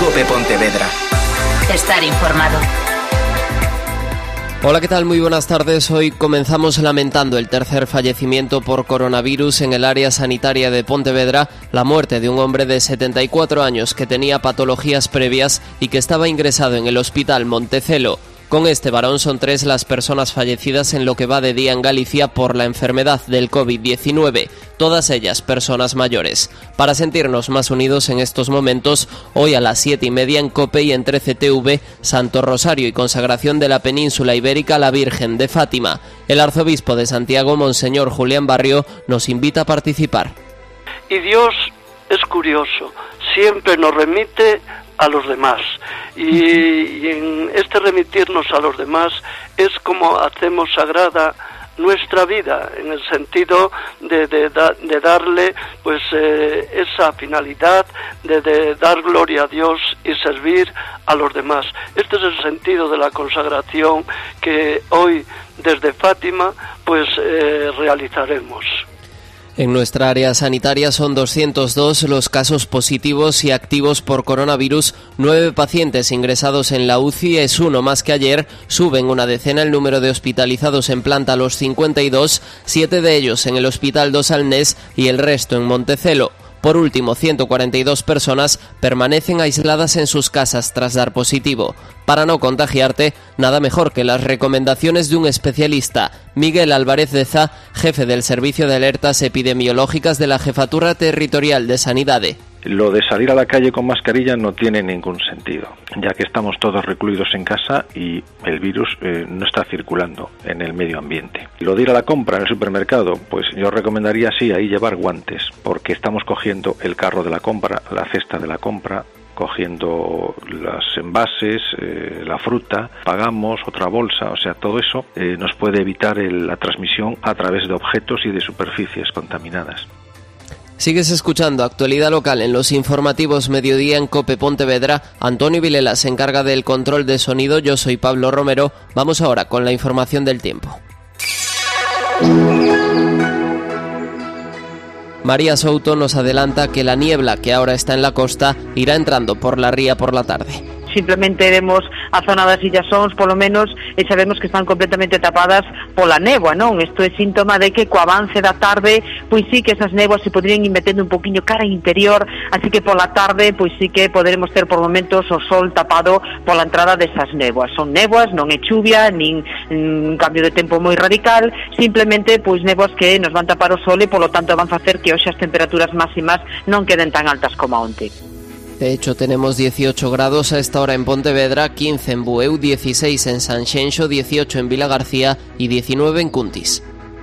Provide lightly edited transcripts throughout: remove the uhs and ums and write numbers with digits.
COPE Pontevedra. Estar informado. Hola, ¿qué tal? Muy buenas tardes. Hoy comenzamos lamentando el tercer fallecimiento por coronavirus en el área sanitaria de Pontevedra, la muerte de un hombre de 74 años que tenía patologías previas y que estaba ingresado en el hospital Montecelo. Con este varón son 3 las personas fallecidas en lo que va de día en Galicia por la enfermedad del COVID-19, todas ellas personas mayores. Para sentirnos más unidos en estos momentos, hoy a las 7:30 en COPE y en 13TV, Santo Rosario y consagración de la península ibérica a la Virgen de Fátima. El arzobispo de Santiago, Monseñor Julián Barrio, nos invita a participar. Y Dios es curioso, siempre nos remite a los demás, y en este remitirnos a los demás es como hacemos sagrada nuestra vida, en el sentido de darle pues esa finalidad de dar gloria a Dios y servir a los demás. Este es el sentido de la consagración que hoy desde Fátima pues realizaremos. En nuestra área sanitaria son 202 los casos positivos y activos por coronavirus, 9 pacientes ingresados en la UCI, es uno más que ayer, suben una decena el número de hospitalizados en planta a los 52, 7 de ellos en el Hospital Dos Alnés y el resto en Montecelo. Por último, 142 personas permanecen aisladas en sus casas tras dar positivo. Para no contagiarte, nada mejor que las recomendaciones de un especialista. Miguel Álvarez Deza, jefe del Servicio de Alertas Epidemiológicas de la Jefatura Territorial de Sanidade. Lo de salir a la calle con mascarilla no tiene ningún sentido, ya que estamos todos recluidos en casa y el virus no está circulando en el medio ambiente. Lo de ir a la compra en el supermercado, pues yo recomendaría sí ahí llevar guantes, porque estamos cogiendo el carro de la compra, la cesta de la compra, cogiendo los envases, la fruta, pagamos otra bolsa, o sea, todo eso nos puede evitar la transmisión a través de objetos y de superficies contaminadas. Sigues escuchando Actualidad Local en los informativos Mediodía en COPE Pontevedra. Antonio Vilela se encarga del control de sonido, yo soy Pablo Romero. Vamos ahora con la información del tiempo. María Souto nos adelanta que la niebla que ahora está en la costa irá entrando por la ría por la tarde. Simplemente vemos a zona das Illas Ons, polo menos, e sabemos que están completamente tapadas pola néboa, non? Isto é síntoma de que co avance da tarde, pois sí que esas néboas se poderían ir metendo un poquinho cara interior, así que pola tarde, pois sí que poderemos ter por momentos o sol tapado pola entrada desas néboas. Son néboas, non é chuvia, nin un cambio de tempo moi radical, simplemente pois néboas que nos van tapar o sol e polo tanto van facer que hoxe as temperaturas máximas non queden tan altas como onte. De hecho, tenemos 18 grados a esta hora en Pontevedra, 15 en Bueu, 16 en Sanxenxo, 18 en Vilagarcía y 19 en Cuntis.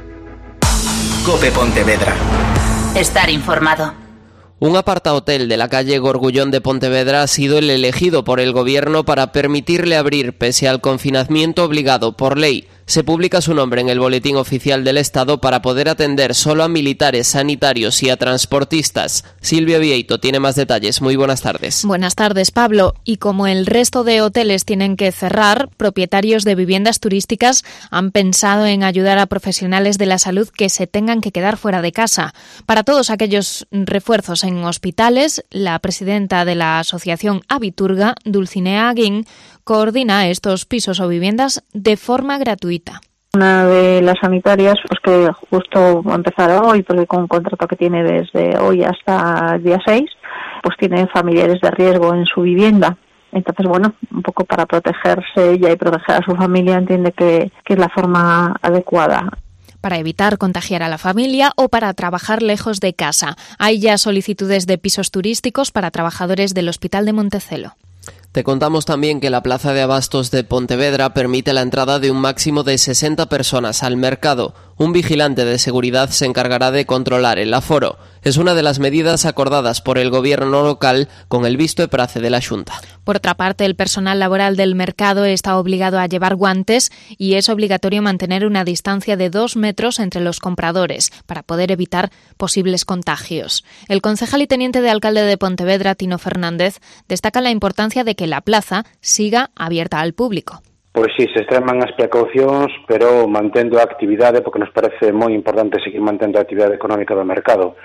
COPE Pontevedra. Estar informado. Un apartahotel de la calle Gorgullón de Pontevedra ha sido el elegido por el gobierno para permitirle abrir pese al confinamiento obligado por ley. Se publica su nombre en el Boletín Oficial del Estado para poder atender solo a militares, sanitarios y a transportistas. Silvia Vieito tiene más detalles. Muy buenas tardes. Buenas tardes, Pablo. Y como el resto de hoteles tienen que cerrar, propietarios de viviendas turísticas han pensado en ayudar a profesionales de la salud que se tengan que quedar fuera de casa. Para todos aquellos refuerzos en hospitales, la presidenta de la asociación Abiturga, Dulcinea Aguín, coordina estos pisos o viviendas de forma gratuita. Una de las sanitarias, pues que justo va a empezar hoy, porque con un contrato que tiene desde hoy hasta el día 6, pues tiene familiares de riesgo en su vivienda. Entonces, bueno, un poco para protegerse ella y proteger a su familia, entiende que es la forma adecuada. Para evitar contagiar a la familia o para trabajar lejos de casa. Hay ya solicitudes de pisos turísticos para trabajadores del Hospital de Montecelo. Te contamos también que la Plaza de Abastos de Pontevedra permite la entrada de un máximo de 60 personas al mercado. Un vigilante de seguridad se encargará de controlar el aforo. Es una de las medidas acordadas por el gobierno local con el visto e prace de la Xunta. Por otra parte, el personal laboral del mercado está obligado a llevar guantes y es obligatorio mantener una distancia de 2 metros entre los compradores para poder evitar posibles contagios. El concejal y teniente de alcalde de Pontevedra, Tino Fernández, destaca la importancia de que la plaza siga abierta al público. Pois sí, se extreman as precaucións, pero mantendo a actividade, porque nos parece moi importante seguir mantendo a actividade económica do mercado.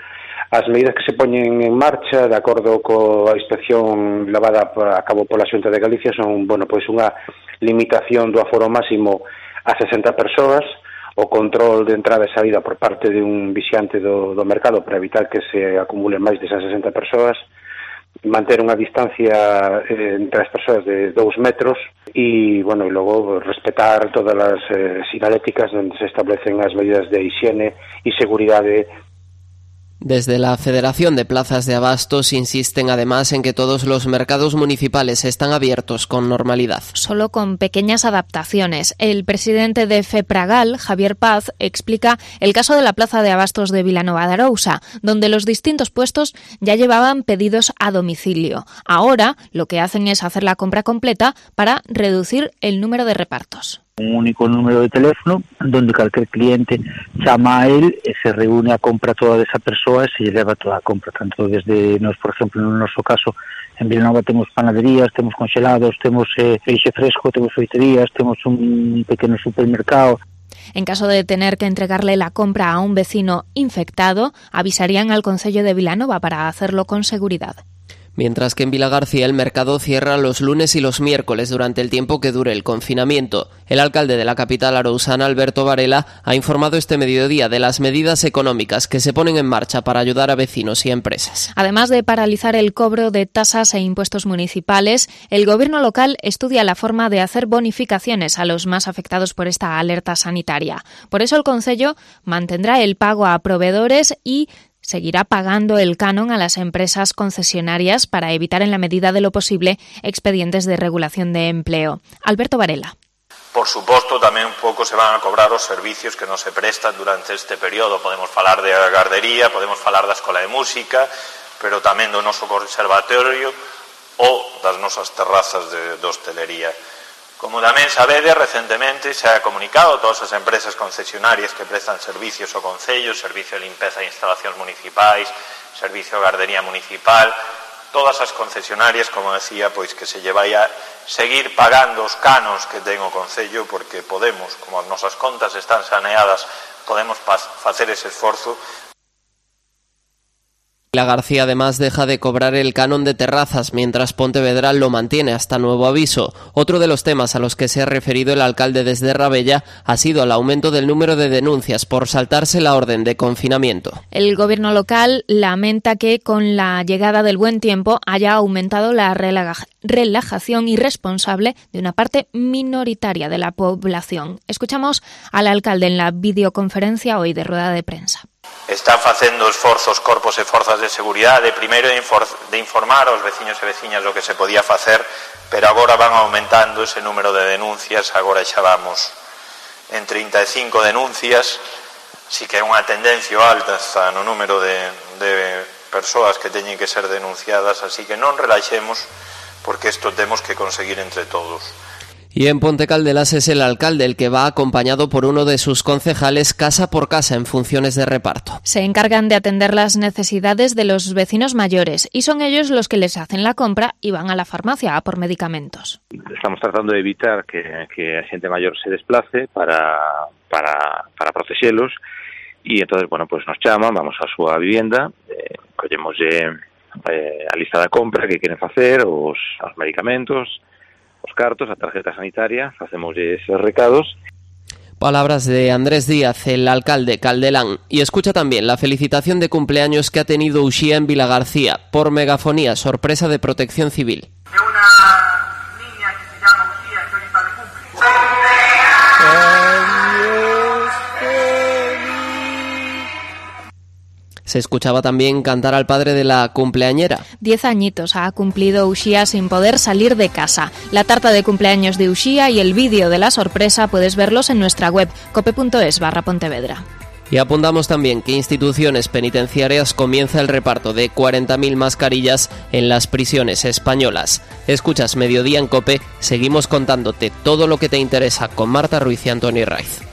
As medidas que se poñen en marcha, de acordo coa inspección levada a cabo pola Xunta de Galicia, son, pois unha limitación do aforo máximo a 60 persoas, o control de entrada e saída por parte de un vixiante do mercado para evitar que se acumulen máis de esas 60 persoas, manter unha distancia entre as persoas de 2 metros e logo respetar todas as sinaléticas onde se establecen as medidas de hixiene e seguridade. Desde la Federación de Plazas de Abastos insisten además en que todos los mercados municipales están abiertos con normalidad. Solo con pequeñas adaptaciones. El presidente de FEPRAGAL, Javier Paz, explica el caso de la Plaza de Abastos de Vilanova de Arousa, donde los distintos puestos ya llevaban pedidos a domicilio. Ahora lo que hacen es hacer la compra completa para reducir el número de repartos. Un único número de teléfono donde cualquier cliente chama a él e se reúne a compra toda desa persoa e se lle leva toda a compra, tanto desde nos, por exemplo, no noso caso en Vilanova temos panaderías, temos congelados, temos feixe fresco, temos feiterías, temos un pequeno supermercado. En caso de tener que entregarle la compra a un vecino infectado, avisarían al Concello de Vilanova para hacerlo con seguridad. Mientras que en Vilagarcía el mercado cierra los lunes y los miércoles durante el tiempo que dure el confinamiento. El alcalde de la capital arousana, Alberto Varela, ha informado este mediodía de las medidas económicas que se ponen en marcha para ayudar a vecinos y empresas. Además de paralizar el cobro de tasas e impuestos municipales, el gobierno local estudia la forma de hacer bonificaciones a los más afectados por esta alerta sanitaria. Por eso el Concello mantendrá el pago a proveedores y seguirá pagando el canon a las empresas concesionarias para evitar en la medida de lo posible expedientes de regulación de empleo. Alberto Varela. Por suposto, tamén un pouco se van a cobrar os servicios que non se prestan durante este período. Podemos falar de gardería, podemos falar da escola de música, pero tamén do noso conservatorio ou das nosas terrazas de hostelería. Como tamén sabedes, recentemente se ha comunicado a todas as empresas concesionarias que prestan servicios ao Concello, servicio de limpeza e instalacións municipais, servicio de gardería municipal, todas as concesionarias, como decía, pois que se lle vai a seguir pagando os canos que ten o Concello, porque podemos, como as nosas contas están saneadas, podemos facer ese esforzo. Vilagarcía además deja de cobrar el canon de terrazas, mientras Pontevedra lo mantiene hasta nuevo aviso. Otro de los temas a los que se ha referido el alcalde desde Rabella ha sido el aumento del número de denuncias por saltarse la orden de confinamiento. El gobierno local lamenta que con la llegada del buen tiempo haya aumentado la relajación irresponsable de una parte minoritaria de la población. Escuchamos al alcalde en la videoconferencia hoy de rueda de prensa. Están facendo esforzos corpos e forzas de seguridade, primeiro de informar aos veciños e veciñas do que se podía facer, pero agora van aumentando ese número de denuncias, agora xa vamos en 35 denuncias, si que é unha tendencia alta no número de persoas que teñen que ser denunciadas, así que non relaxemos, porque isto temos que conseguir entre todos. Y en Ponte Caldelas es el alcalde el que va acompañado por uno de sus concejales casa por casa en funciones de reparto. Se encargan de atender las necesidades de los vecinos mayores y son ellos los que les hacen la compra y van a la farmacia a por medicamentos. Estamos tratando de evitar que a xente maior se desplace para protexelos e entonces, pues nos chaman, vamos á súa vivenda, collemoslle a lista da compra que queren facer, os medicamentos, os cartos, a tarjeta sanitaria, hacemos esos recados. Palabras de Andrés Díaz, el alcalde Caldelán. Y escucha también la felicitación de cumpleaños que ha tenido Uxía en Vilagarcía por megafonía, sorpresa de Protección Civil. De una niña que se llama Uxía, que hoy está de cumple. Se escuchaba también cantar al padre de la cumpleañera. 10 añitos ha cumplido Uxía sin poder salir de casa. La tarta de cumpleaños de Uxía y el vídeo de la sorpresa puedes verlos en nuestra web cope.es/Pontevedra. Y apuntamos también que instituciones penitenciarias comienza el reparto de 40.000 mascarillas en las prisiones españolas. Escuchas Mediodía en Cope, seguimos contándote todo lo que te interesa con Marta Ruiz y Antoni Raiz.